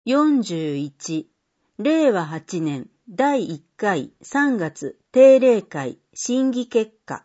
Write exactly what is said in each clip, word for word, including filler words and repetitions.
よんじゅういち、れいわはちねんだいいっかいさんがつ定例会審議結果。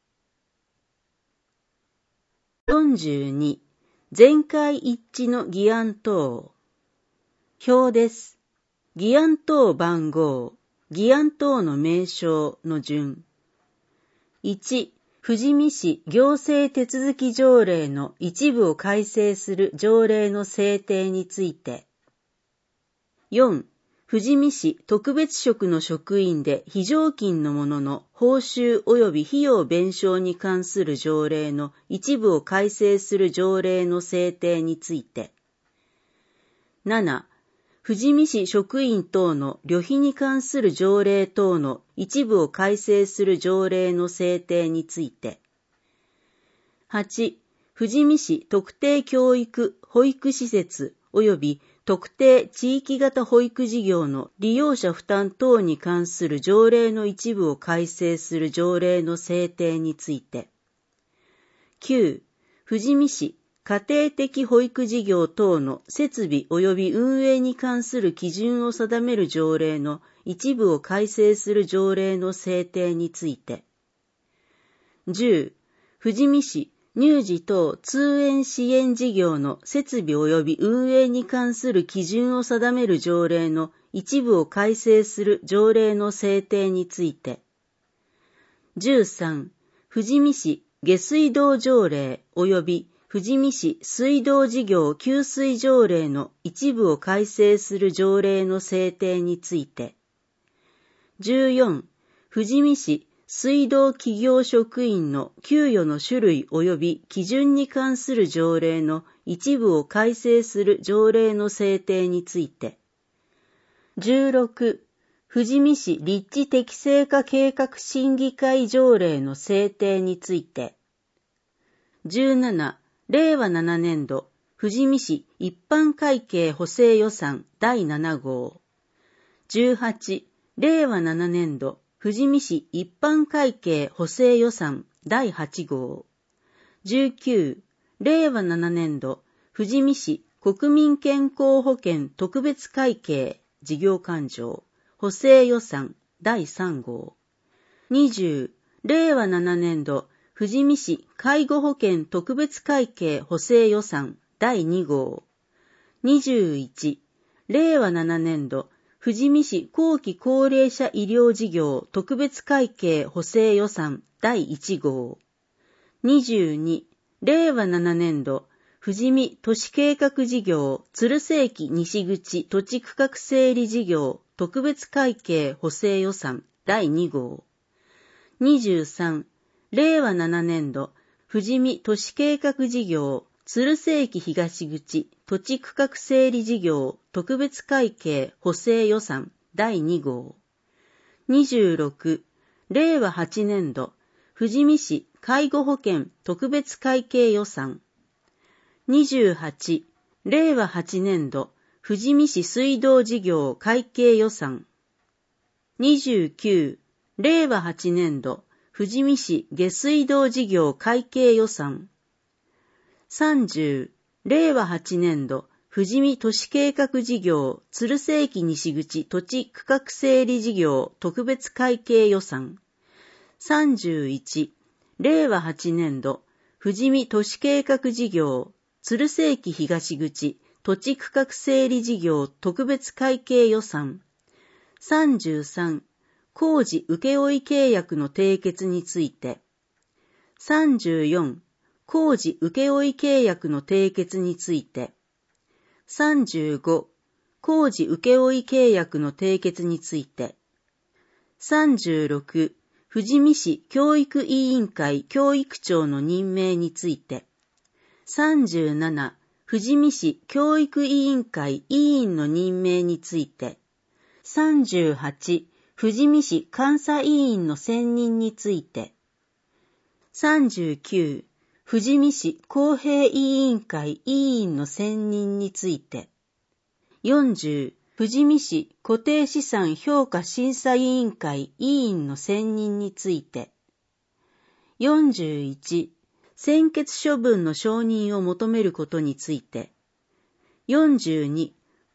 よんじゅうに、全会一致の議案等。表です。議案等番号、議案等の名称の順。いち、富士見市行政手続き条例の一部を改正する条例の制定について。よん、富士見市特別職の職員で非常勤の者の報酬及び費用弁償に関する条例の一部を改正する条例の制定について。なな、富士見市職員等の旅費に関する条例等の一部を改正する条例の制定について。はち、富士見市特定教育保育施設及び特定地域型保育事業の利用者負担等に関する条例の一部を改正する条例の制定について。きゅう、富士見市家庭的保育事業等の設備及び運営に関する基準を定める条例の一部を改正する条例の制定について。じゅう、富士見市乳児等通園支援事業の設備及び運営に関する基準を定める条例の一部を改正する条例の制定について。じゅうさん、富士見市下水道条例及び富士見市水道事業給水条例の一部を改正する条例の制定について。じゅうよん、富士見市水道企業職員の給与の種類及び基準に関する条例の一部を改正する条例の制定について。じゅうろく、富士見市立地適正化計画審議会条例の制定について。じゅうなな、れいわななねんど富士見市一般会計補正予算だいななごう。じゅうはち、れいわななねんど富士見市一般会計補正予算だいはちごう。じゅうきゅう、れいわななねんど富士見市国民健康保険特別会計事業勘定補正予算だいさんごう。にじゅう、れいわななねんど富士見市介護保険特別会計補正予算だいにごう。にじゅういち、れいわななねんど富士見市後期高齢者医療事業特別会計補正予算だいいちごう。にじゅうに、れいわななねんど富士見都市計画事業鶴瀬駅西口土地区画整理事業特別会計補正予算だいにごう。にじゅうさん、れいわななねんど富士見都市計画事業鶴瀬駅東口土地区画整理事業特別会計補正予算だいにごう。にじゅうろく、れいわはちねんど富士見市介護保険特別会計予算。にじゅうはち、れいわはちねんど富士見市水道事業会計予算。にじゅうきゅう、れいわはちねんど富士見市下水道事業会計予算。さんじゅう、れいわはちねんど富士見都市計画事業鶴瀬駅西口土地区画整理事業特別会計予算。さんじゅういち、れいわはちねんど富士見都市計画事業鶴瀬駅東口土地区画整理事業特別会計予算。さんじゅうさん、工事請負契約の締結について。さんじゅうよん、工事請負契約の締結について。さんじゅうご、工事請負契約の締結について。さんじゅうろく、富士見市教育委員会教育長の任命について。さんじゅうなな、富士見市教育委員会委員の任命について。さんじゅうはち、富士見市監査委員の選任について。さんじゅうきゅう、富士見市公平委員会委員の選任について。よんじゅう、富士見市固定資産評価審査委員会委員の選任について。よんじゅういち、専決処分の承認を求めることについて。よんじゅうに、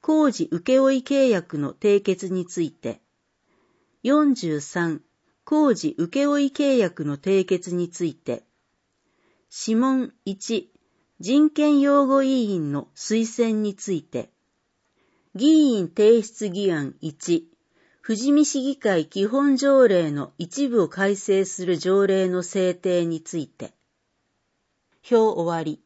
工事請負契約の締結について。よんじゅうさん、工事請負契約の締結について。諮問いち、人権擁護委員の推薦について。議員提出議案いち、富士見市議会基本条例の一部を改正する条例の制定について。表終わり。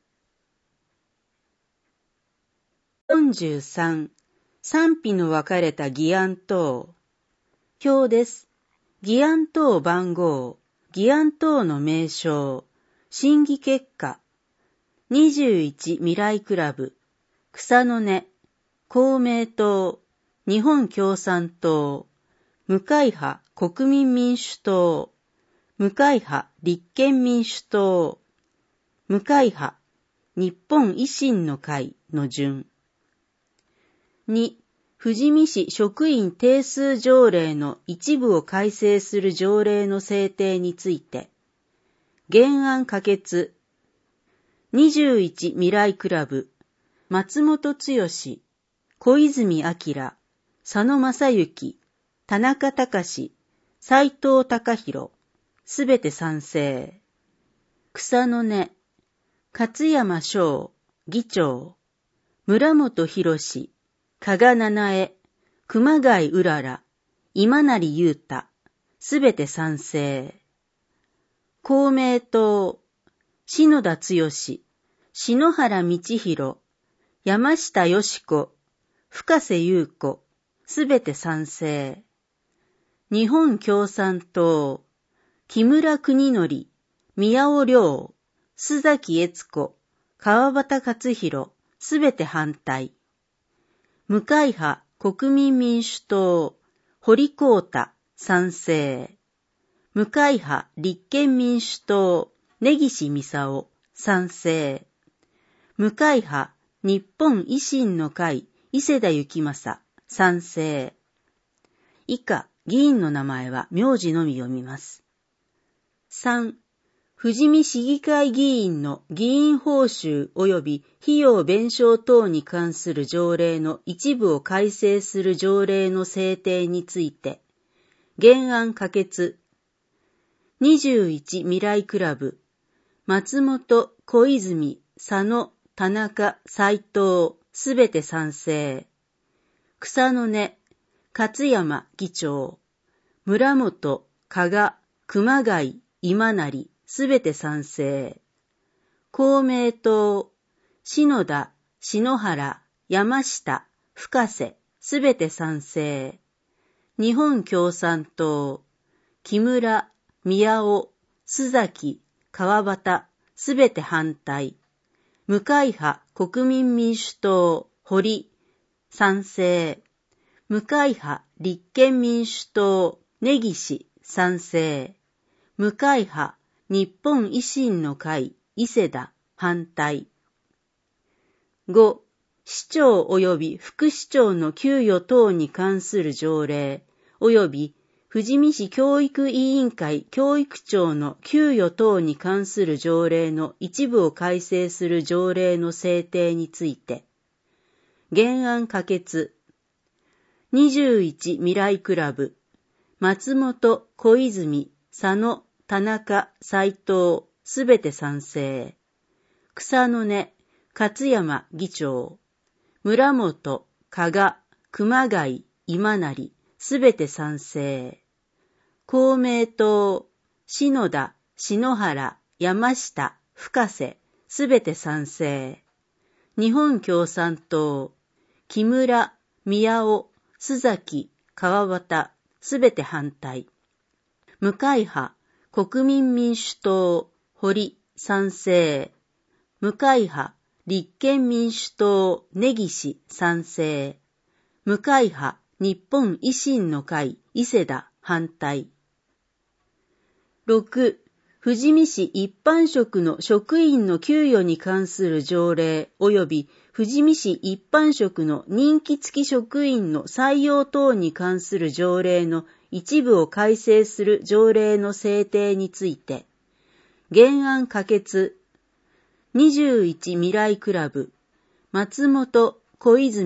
よんじゅうさん、賛否の分かれた議案等。表です。議案等番号、議案等の名称、審議結果、にじゅういち未来クラブ、草の根、公明党、日本共産党、無会派国民民主党、無会派立憲民主党、無会派日本維新の会の順。に、富士見市職員定数条例の一部を改正する条例の制定について、原案可決、にじゅういち未来クラブ、松本剛、小泉明、佐野正幸、田中隆、斉藤隆弘、すべて賛成。草の根、勝山翔、議長、村本博、加賀七重、熊谷うらら、今成裕太、すべて賛成。公明党、篠田剛、篠原道弘、山下よし子、深瀬優子、すべて賛成。日本共産党、木村邦則、宮尾亮、須崎悦子、川端克弘、すべて反対。無会派国民民主党、堀光太、賛成。無会派立憲民主党、根岸操、賛成。無会派日本維新の会、伊勢田幸正、賛成。以下、議員の名前は名字のみ読みます。さん、富士見市議会議員の議員報酬及び費用弁償等に関する条例の一部を改正する条例の制定について、原案可決。にじゅういち未来クラブ、松本、小泉、佐野、田中、斉藤、すべて賛成。草の根、勝山議長、村本、加賀、熊谷、今成、すべて賛成。公明党、篠田、篠原、山下、深瀬、すべて賛成。日本共産党、木村、宮尾、須崎、川端、すべて反対。無会派国民民主党、堀、賛成。無会派立憲民主党、根岸、賛成。無会派日本維新の会、伊勢田、反対。ご、市長及び副市長の給与等に関する条例、及び富士見市教育委員会教育長の給与等に関する条例の一部を改正する条例の制定について、原案可決。にじゅういち未来クラブ、松本、小泉、佐野、田中、斉藤、すべて賛成。草の根、勝山議長、村本、加賀、熊谷、今成、すべて賛成。公明党、篠田、篠原、山下、深瀬、すべて賛成。日本共産党、木村、宮尾、須崎、川端、すべて反対。無会派、国民民主党、堀、賛成。無会派、立憲民主党、根岸、賛成。無会派、日本維新の会、伊勢田、反対。ろく、富士見市一般職の職員の給与に関する条例及び富士見市一般職の任期付き職員の採用等に関する条例の一部を改正する条例の制定について、原案可決。にじゅういち未来クラブ、松本、小泉、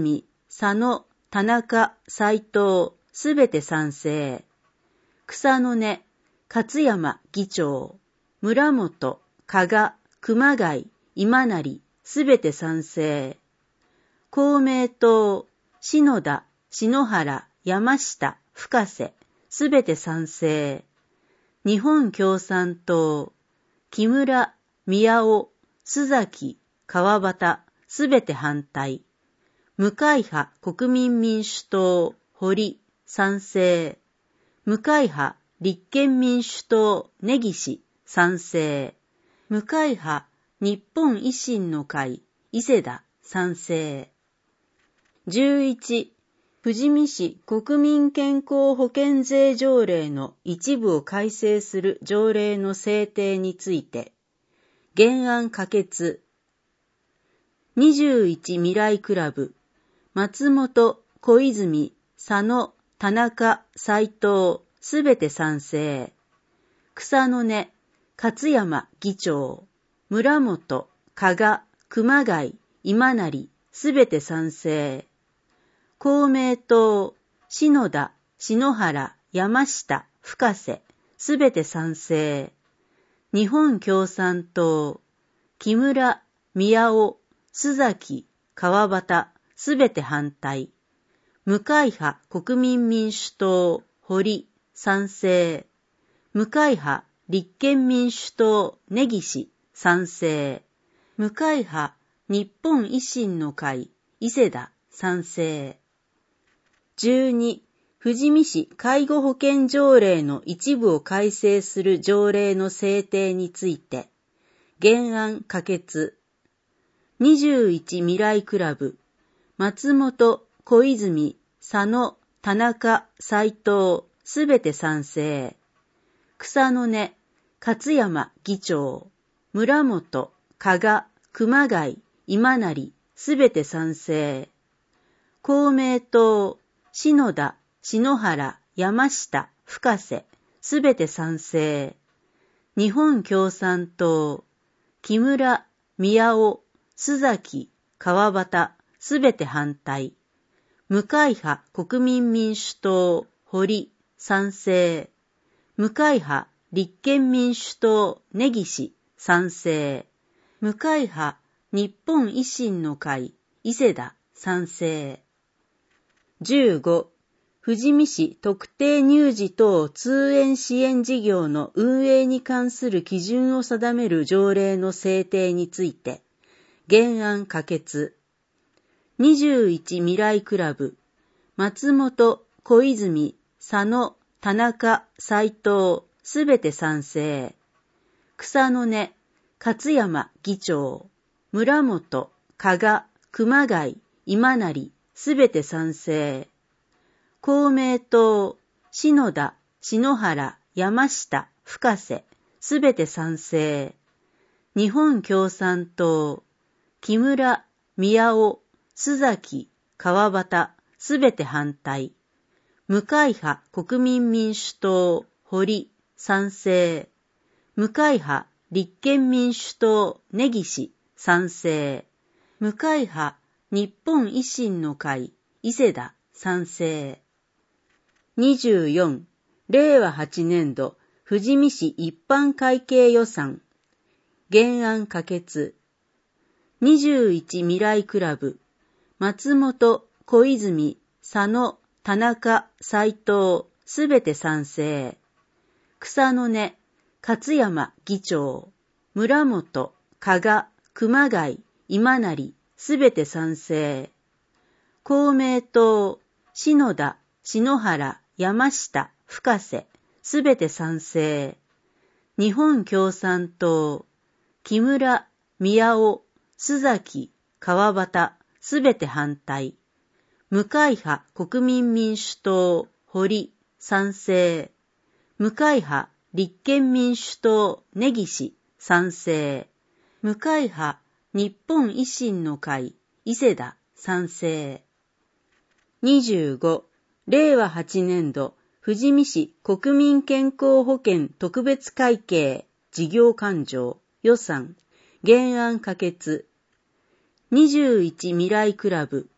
佐野、田中、斉藤、すべて賛成。草の根、勝山議長、村本、加賀、熊谷、今成、すべて賛成。公明党、篠田、篠原、山下、深瀬、すべて賛成。日本共産党、木村、宮尾、須崎、川端、すべて反対。無会派国民民主党、堀、賛成。無会派立憲民主党、根岸、賛成。無会派日本維新の会、伊勢田、賛成。じゅういち、富士見市国民健康保険税条例の一部を改正する条例の制定について、原案可決。にじゅういち未来クラブ、松本、小泉、佐野、田中、斉藤、すべて賛成。草の根、勝山議長、村本、加賀、熊谷、今成、すべて賛成。公明党、篠田、篠原、山下、深瀬、すべて賛成。日本共産党、木村、宮尾、須崎、川端、すべて反対。無会派国民民主党、堀、賛成。無会派立憲民主党、根岸、賛成。無会派日本維新の会、伊勢田、賛成。じゅうに、富士見市介護保険条例の一部を改正する条例の制定について、原案可決。にじゅういち未来クラブ、松本、小泉、佐野、田中、斉藤、すべて賛成。草の根、勝山議長、村本、加賀、熊谷、今成、すべて賛成。公明党、篠田、篠原、山下、深瀬、すべて賛成。日本共産党、木村、宮尾、須崎、川端、すべて反対。無会派国民民主党、堀、賛成。無会派立憲民主党、根岸、賛成。無会派日本維新の会、伊勢田、賛成。じゅうご、富士見市特定乳児等通園支援事業の運営に関する基準を定める条例の制定について、原案可決。にじゅういち未来クラブ、松本、小泉、佐野、田中、斉藤、すべて賛成。草の根、勝山議長、村本、加賀、熊谷、今成、すべて賛成。公明党、篠田、篠原、山下、深瀬、すべて賛成。日本共産党、木村、宮尾、須崎、川端、すべて反対。無会派国民民主党、堀、賛成。無会派立憲民主党、根岸、賛成。無会派日本維新の会、伊勢田、賛成。にじゅうよん、令和はちねん度、富士見市一般会計予算。原案可決。にじゅういち未来クラブ、松本、小泉、佐野、田中、斉藤、すべて賛成。草の根、勝山議長、村本、加賀、熊谷、今成、すべて賛成。公明党、篠田、篠原、山下、深瀬、すべて賛成。日本共産党、木村、宮尾、須崎、川端、すべて反対。無会派国民民主党、堀、賛成。無会派立憲民主党、根岸、賛成。無会派日本維新の会、伊勢田、賛成。にじゅうご、令和はちねん度、富士見市国民健康保険特別会計事業勘定予算原案可決。にじゅういち未来クラブ、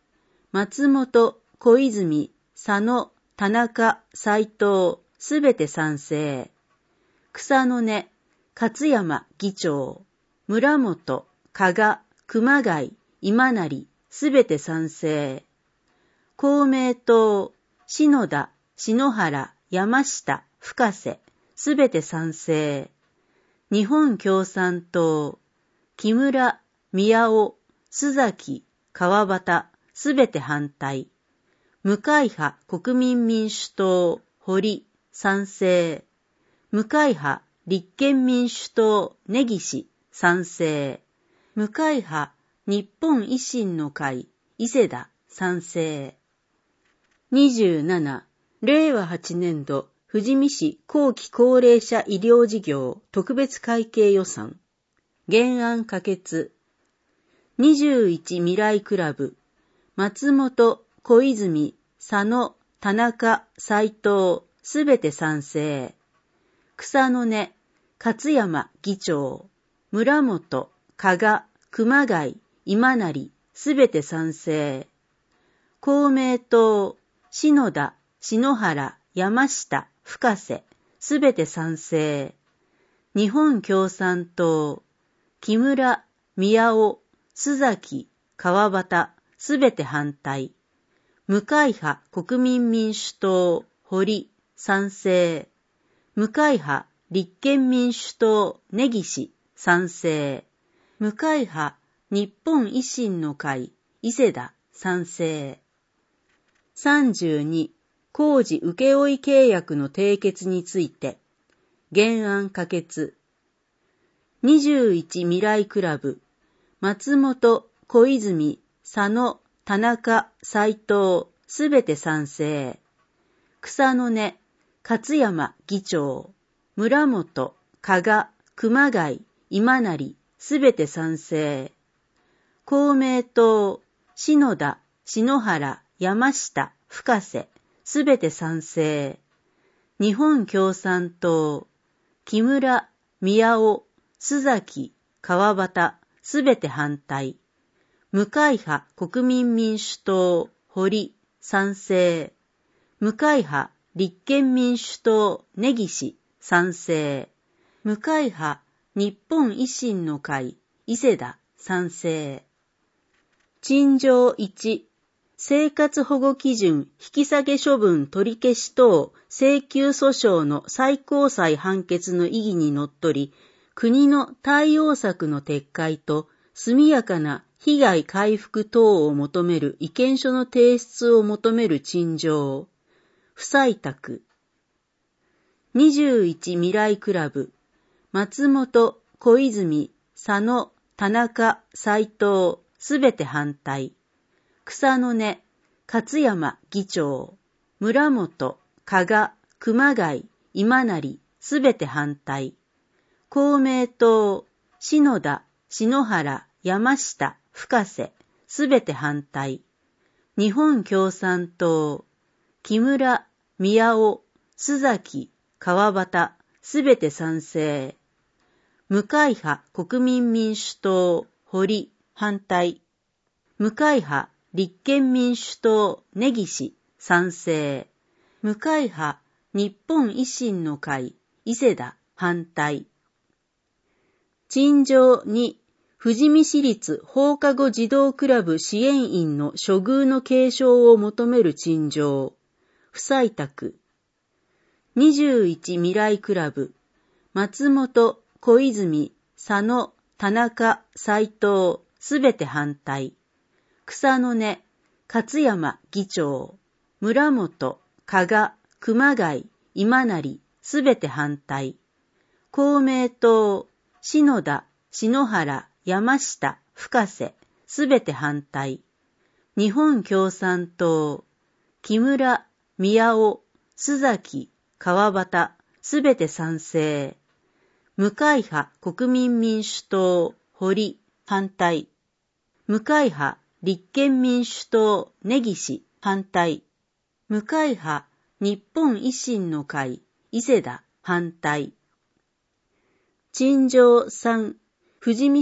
松本、小泉、佐野、田中、斉藤、すべて賛成。草の根、勝山議長、村本、加賀、熊谷、今成、すべて賛成。公明党、篠田、篠原、山下、深瀬、すべて賛成。日本共産党、木村、宮尾、須崎、川端、すべて反対。無会派国民民主党、堀、賛成。無会派立憲民主党、根岸、賛成。無会派日本維新の会、伊勢田、賛成。にじゅうなな、れいわはちねんど、富士見市後期高齢者医療事業特別会計予算。原案可決。にじゅういち未来クラブ、松本、小泉、佐野、田中、斉藤、すべて賛成。草の根、勝山議長、村本、加賀、熊谷、今成、すべて賛成。公明党、篠田、篠原、山下、深瀬、すべて賛成。日本共産党、木村、宮尾、須崎、川端、すべて反対。無会派国民民主党、堀、賛成。無会派立憲民主党、根岸、賛成。無会派日本維新の会、伊勢田、賛成。さんじゅうに、工事請負契約の締結について、原案可決。にじゅういち未来クラブ、松本、小泉、佐野、田中、斉藤、すべて賛成。草の根、勝山議長、村本、加賀、熊谷、今成、すべて賛成。公明党、篠田、篠原、山下、深瀬、すべて賛成。日本共産党、木村、宮尾、須崎、川端、すべて反対。無会派国民民主党、堀、賛成。無会派立憲民主党、根岸、賛成。無会派日本維新の会、伊勢田、賛成。陳情いち、生活保護基準引き下げ処分取り消し等請求訴訟の最高裁判決の意義にのっとり、国の対応策の撤回と速やかな被害回復等を求める意見書の提出を求める陳情。不採択。にじゅういち未来クラブ、松本、小泉、佐野、田中、斉藤、すべて反対。草の根、勝山議長、村本、加賀、熊谷、今成、すべて反対。公明党、篠田、篠原、山下、深瀬、すべて反対。日本共産党、木村、宮尾、須崎、川端、すべて賛成。無会派国民民主党、堀、反対。無会派立憲民主党、根岸、賛成。無会派日本維新の会、伊勢田、反対。陳情に、富士見市立放課後児童クラブ支援員の処遇の継承を求める陳情。不採択。にじゅういち未来クラブ、松本、小泉、佐野、田中、斉藤、すべて反対。草の根、勝山議長、村本、加賀、熊谷、今成、すべて反対。公明党、篠田、篠原、山下、深瀬、すべて反対。日本共産党、木村、宮尾、須崎、川端、すべて賛成。無会派国民民主党、堀、反対。無会派立憲民主党、根岸、反対。無会派日本維新の会、伊勢田、反対。陳情さん、富士見市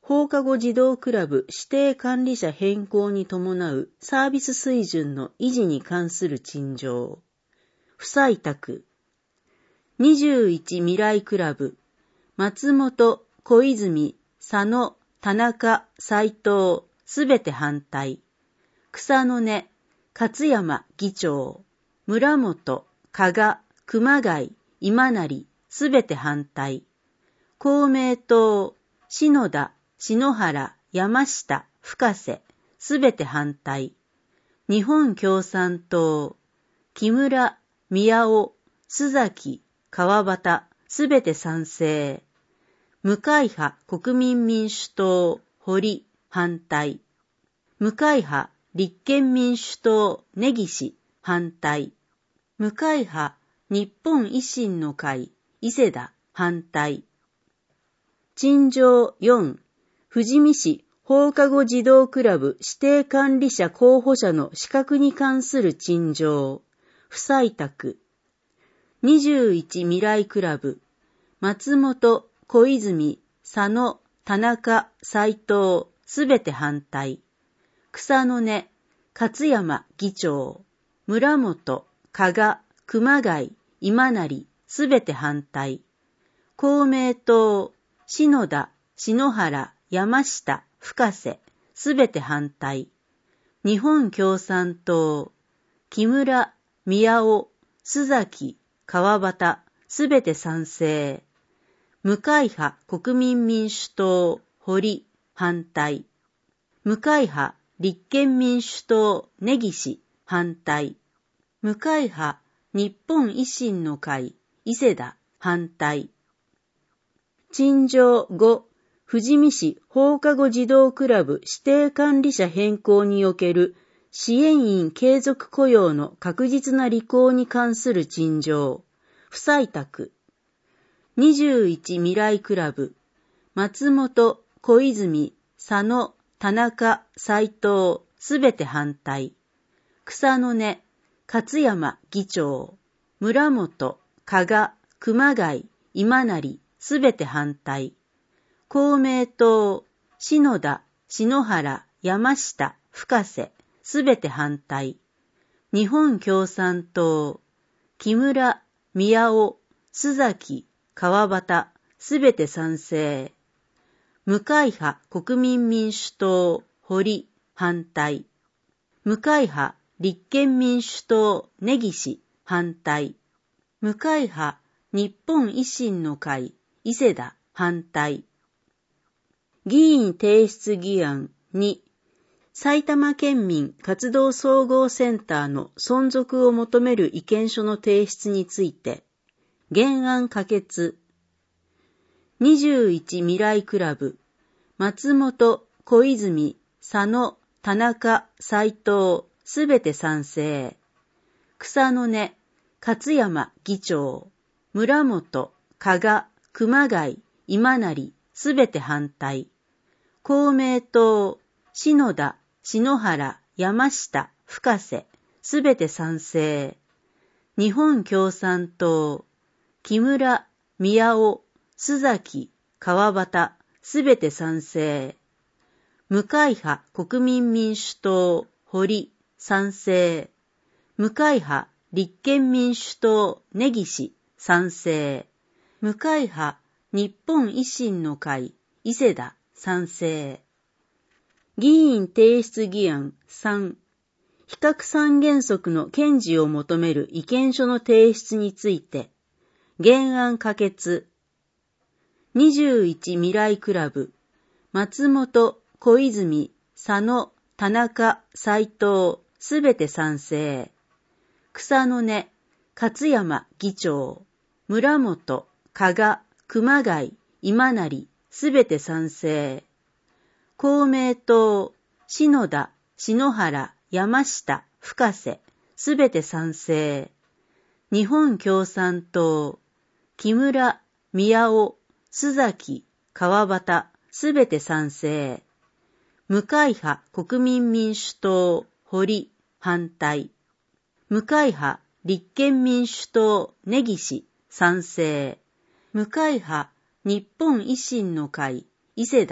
放課後児童クラブ指定管理者変更に伴うサービス水準の維持に関する陳情。不採択。にじゅういち未来クラブ、松本、小泉、佐野、田中、斉藤、すべて反対。草の根、勝山議長、村本、加賀、熊谷、今成、すべて反対。公明党、篠田、篠原、山下、深瀬、すべて反対。日本共産党、木村、宮尾、須崎、川端、すべて賛成。無会派国民民主党、堀、反対。無会派立憲民主党、根岸、反対。無会派日本維新の会、伊勢田、反対。陳情よん、富士見市放課後児童クラブ指定管理者候補者の資格に関する陳情。不採択。にじゅういち未来クラブ、松本、小泉、佐野、田中、斉藤、すべて反対。草の根、勝山議長、村本、加賀、熊谷、今成、すべて反対。公明党、篠田、篠原、山下、深瀬、すべて反対。日本共産党、木村、宮尾、須崎、川端、すべて賛成。無会派国民民主党、堀、反対。無会派立憲民主党、根岸、反対。無会派日本維新の会、伊勢田、反対。陳情ご、富士見市放課後児童クラブ指定管理者変更における支援員継続雇用の確実な履行に関する陳情。不採択。にじゅういち未来クラブ、松本、小泉、佐野、田中、斉藤、すべて反対。草の根、勝山議長、村本、加賀、熊谷、今成、すべて反対。公明党、篠田、篠原、山下、深瀬、すべて反対。日本共産党、木村、宮尾、須崎、川端、すべて賛成。無会派国民民主党、堀、反対。無会派立憲民主党、根岸、反対。無会派日本維新の会、伊勢田、反対。議員提出議案に、埼玉県民活動総合センターの存続を求める意見書の提出について、原案可決。にじゅういち未来クラブ、松本、小泉、佐野、田中、斉藤、すべて賛成。草の根、勝山議長、村本、加賀、熊谷、今成、すべて反対。公明党、篠田、篠原、山下、深瀬、すべて賛成。日本共産党、木村、宮尾、須崎、川端、すべて賛成。無会派国民民主党、堀、賛成。無会派立憲民主党、根岸、賛成。無会派日本維新の会、伊勢田、賛成。議員提出議案さん、非核三原則の堅持を求める意見書の提出について、原案可決。にじゅういち未来クラブ、松本、小泉、佐野、田中、斉藤、すべて賛成。草の根、勝山議長、村本、加賀、熊谷、今成、すべて賛成。公明党、篠田、篠原、山下、深瀬、すべて賛成。日本共産党、木村、宮尾、須崎、川端、すべて賛成。無会派国民民主党、堀、反対。無会派立憲民主党、根岸、賛成。無会派日本維新の会、伊勢田、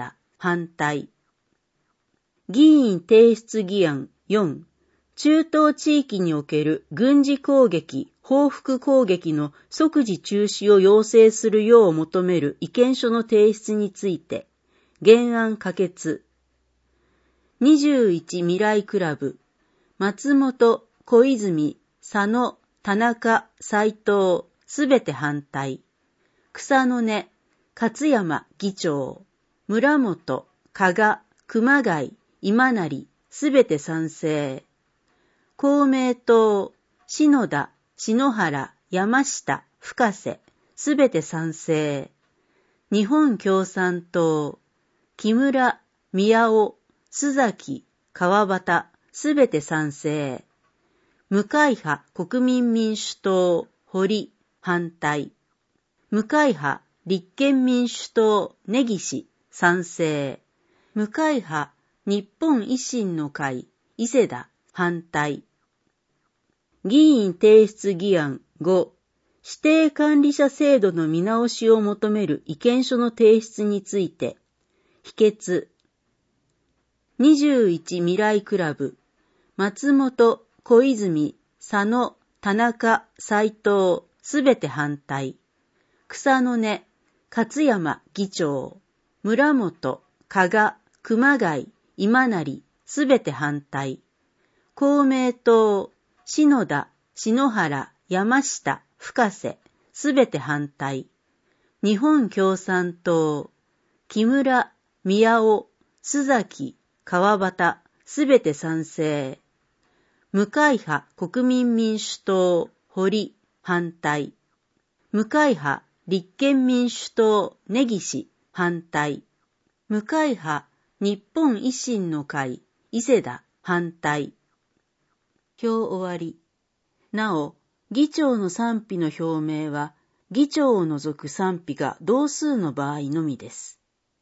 反対。議員提出議案よん、中東地域における軍事攻撃、報復攻撃の即時中止を要請するよう求める意見書の提出について、原案可決。にじゅういち未来クラブ、松本、小泉、佐野、田中、斉藤、すべて反対。草の根、勝山議長、村本、加賀、熊谷、今成、すべて賛成。公明党、篠田、篠原、山下、深瀬、すべて賛成。日本共産党、木村、宮尾、須崎、川端、すべて賛成。無会派国民民主党、堀、反対。無会派立憲民主党、根岸、賛成。無会派日本維新の会、伊勢田、反対。議員提出議案ご、指定管理者制度の見直しを求める意見書の提出について、否決。にじゅういち未来クラブ、松本、小泉、佐野、田中、斉藤、すべて反対。草の根、勝山議長、村本、加賀、熊谷、今成、すべて反対。公明党、篠田、篠原、山下、深瀬、すべて反対。日本共産党、木村、宮尾、須崎、川端、すべて賛成。無会派国民民主党、堀、反対。無会派立憲民主党、根岸、反対。無会派日本維新の会、伊勢田、反対。表終わり。なお、議長の賛否の表明は、議長を除く賛否が同数の場合のみです。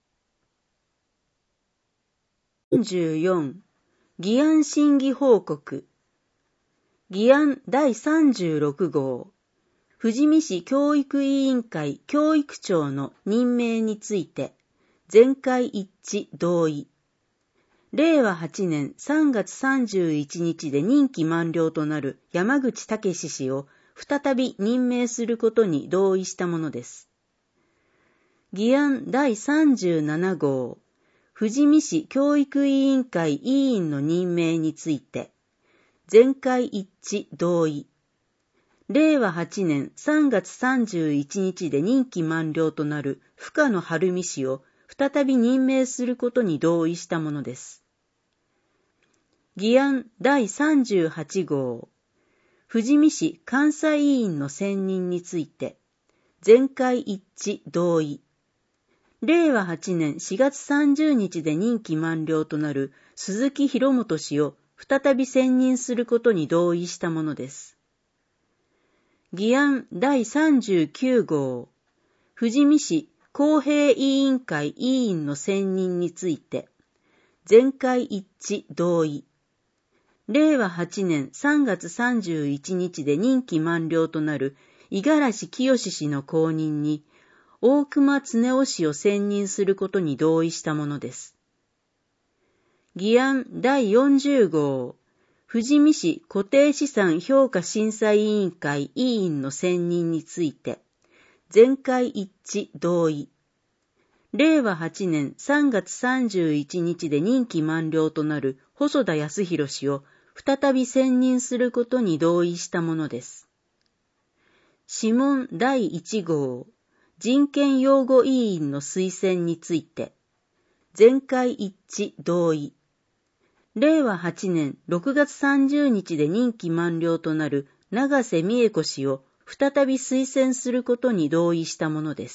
よんじゅうよん、議案審議報告。議案だいさんじゅうろく号。富士見市教育委員会教育長の任命について、全会一致同意。れいわはちねんさんがつさんじゅういちにちで任期満了となる山口武氏を再び任命することに同意したものです。議案だいさんじゅうなな号。富士見市教育委員会委員の任命について、全会一致同意。れいわはちねんさんがつさんじゅういちにちで任期満了となる深野晴美氏を再び任命することに同意したものです。議案だいさんじゅうはち号。富士見市監査委員の選任について、全会一致同意。れいわはちねんしがつさんじゅうにちで任期満了となる鈴木博元氏を再び選任することに同意したものです。議案だいさんじゅうきゅう号。富士見市公平委員会委員の選任について、全会一致同意。れいわはちねんさんがつさんじゅういちにちで任期満了となる五十嵐清氏の後任に、大隈恒夫氏を選任することに同意したものです。議案だいよんじゅう号。富士見市固定資産評価審査委員会委員の選任について、全会一致同意。れいわはちねんさんがつさんじゅういちにちで任期満了となる細田康弘氏を再び選任することに同意したものです。諮問だいいち号。人権擁護委員の推薦について、全会一致同意。れいわはちねんろくがつさんじゅうにちで任期満了となる永瀬美恵子氏を再び推薦することに同意したものです。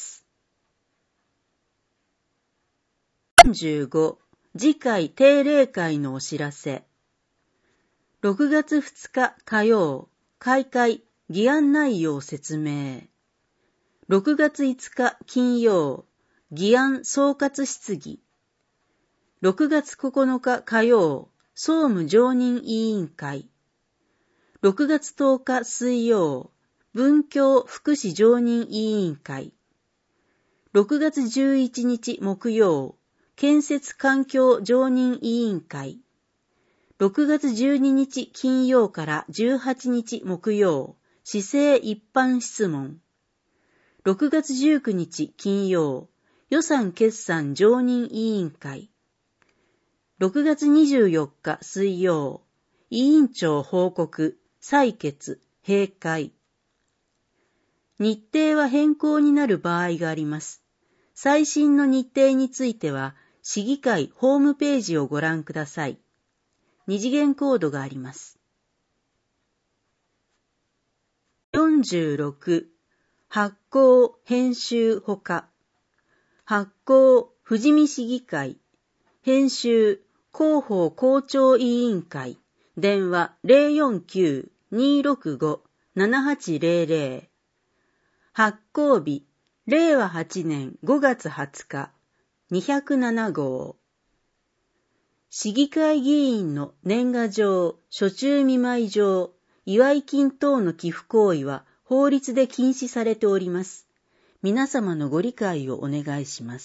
よんじゅうご、次回定例会のお知らせ。ろくがつふつか火曜、開会、議案内容説明。ろくがついつか金曜、議案総括質疑。ろくがつここのか火曜、総務常任委員会。ろくがつとおか水曜、文教福祉常任委員会。ろくがつじゅういちにち木曜、 建設環境常任委員会。ろくがつじゅうににち金曜からじゅうはちにち木曜、市政一般質問。ろくがつじゅうくにち金曜、予算決算常任委員会。ろくがつにじゅうよっか水曜、委員長報告、採決、閉会。日程は変更になる場合があります。最新の日程については、市議会ホームページをご覧ください。二次元コードがあります。よんじゅうろく、発行、編集ほか。発行、富士見市議会。編集、広報広聴委員会。電話 ゼロよんきゅう にーろくご ななはちゼロゼロ。発行日、れいわはちねんごがつはつか、にひゃくななごう。市議会議員の年賀状、暑中見舞い状、祝金等の寄付行為は法律で禁止されております。皆様のご理解をお願いします。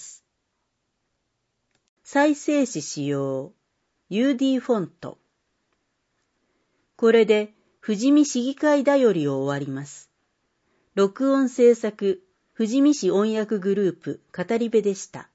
再生紙使用、ユーディー フォント。これで、富士見市議会だよりを終わります。録音制作、富士見市音訳グループ、語り部でした。